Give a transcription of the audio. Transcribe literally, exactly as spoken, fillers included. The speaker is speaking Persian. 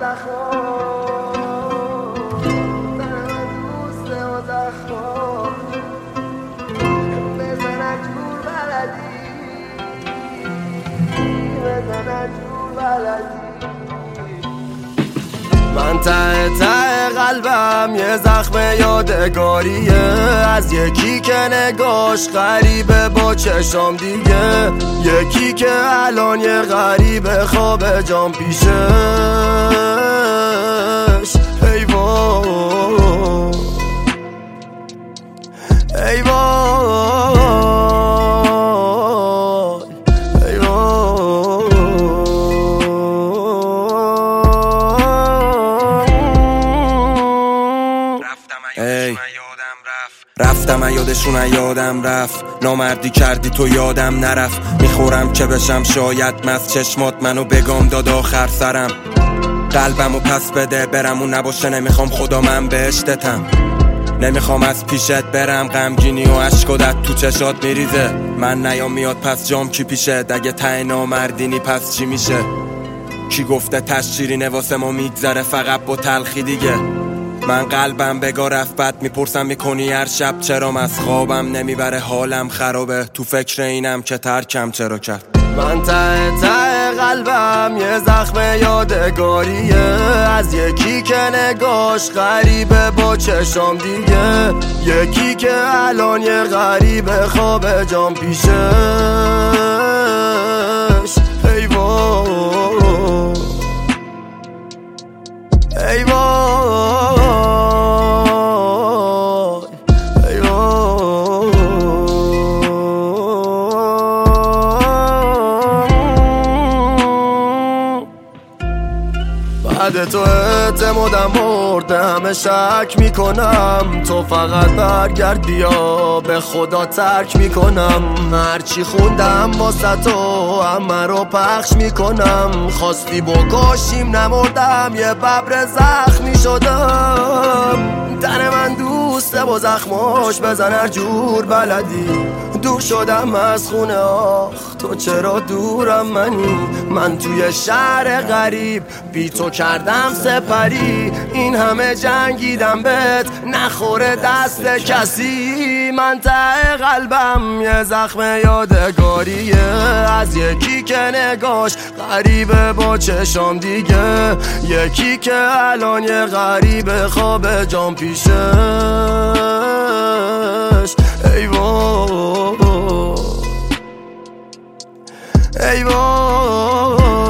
من ته ته قلبم یه زخم یادگاریه از یکی که نگاش غریبه با چشام دیگه، یکی که الان یه غریبه خواب جام پیشش. ای وای ای وای ای وای. ای رفتم یادشون یادم رفت، نامردی کردی تو یادم نرفت. میخورم که بشم شاید مست، چشمات منو بگم داد آخر سرم. قلبمو پس بده برم اون نباشه، نمیخوام خدا من بهشتتم. نمیخوام از پیشت برم، غمگینی و عشقات تو چشات میریزه. من نیام میاد پس جام کی پیشه، اگه ته نامردینی پس چی میشه؟ کی گفته تشیرینه واسه ما میگذره فقط با تلخی دیگه؟ من قلبم بگا رفت بد میپرسم میکنی هر شب چرام، از خوابم نمیبره حالم خرابه، تو فکر اینم که ترکم چرا کرد. من ته ته قلبم یه زخم یادگاریه از یکی که نگاش غریبه با چشام دیگه، یکی که الان یه غریبه خواب جام پیشش. ای وای ای وای ای وای. بعد تو اعتمادم مرده، همه شک میکنم تو فقط برگرد بیا، به خدا ترک میکنم. هرچی خوندم واسه تو همه رو پخش میکنم، خواستی بکشیم نمردم یه ببر زخمی شدم. تن من دوسته با زخماش بزن هر جور بلدی، دور شدم از خونه آخ تو چرا دورم منی. من توی شهر غریب بی تو کردم سپری، این همه جنگیدم بهت نخوره دست کسی. من ته قلبم یه زخم یادگاریه از یکی که نگاش غریبه با چشام دیگه، یکی که الان یه غریبه خواب جام پیشش. ای وای ای وای